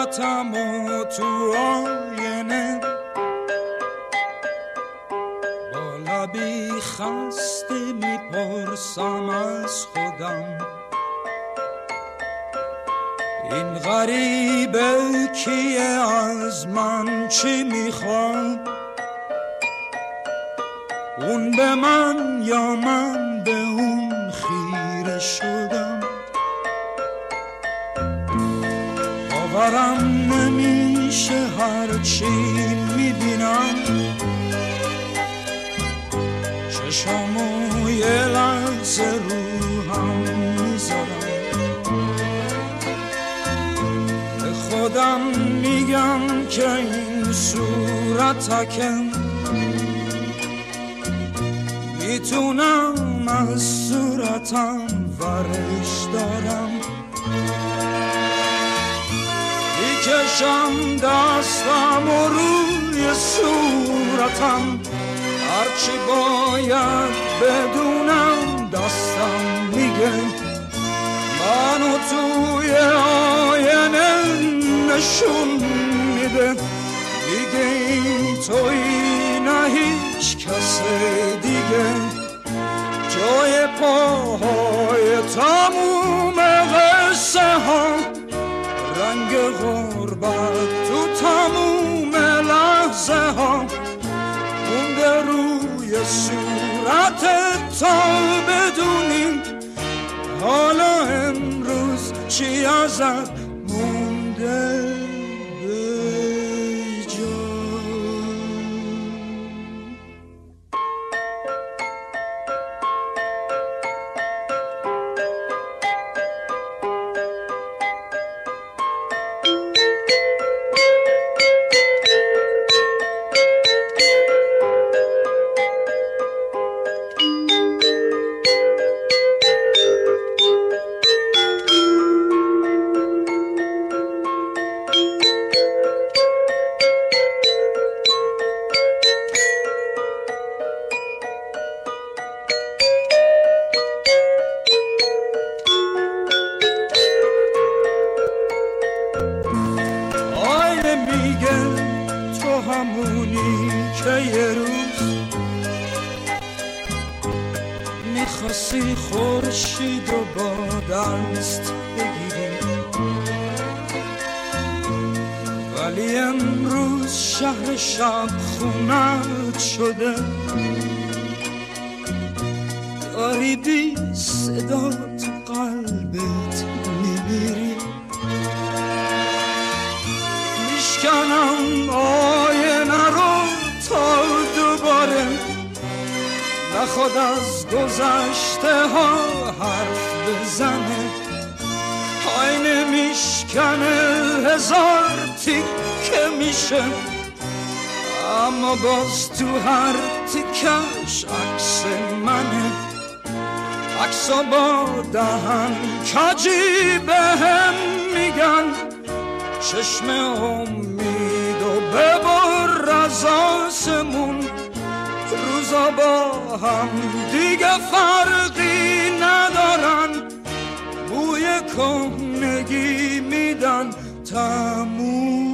صورتم و تو آینه با لبی خسته میپرسم از خودم این غریبه کیه، از من چی میخواد، اون به من یا من به اون خیره شدم. باورم نمیشه هرچی میبینم، چشامو یه لحظه رو هم میذارم، به خودم میگم که این صورتکم میتونم از صورتم ورش دارم، میکشم دستم و روی صورتم، هرچی باید بدونم دستم میگه، منو توی آینه نشون میده، دیگه این تویی نه هیچ کس دیگه، جای پاهای تموم قصه ها، رنگ غربت تو تموم لحظه ها، مونده روی صورتت تا بدونیم حالا امروز چی ازت مونده به جا. همونی که یه روز میخواستی خورشید و با دست بگیری، ولی امروز شهر شب خونت شده، داری بی صدا تو قلبت میمیری، میشکنم آینه رو تا دوباره نخواد از گذشته ها حرف بزنه، آینه میشکنه هزار تیکه میشه، اما باز تو هر تیکش عکس منه، عکسا با دهن کجی بهم میگن چشم امید و ببر از آسمون، روزا با هم دیگه فرقی ندارن، بوی کهنگی میدن تموم.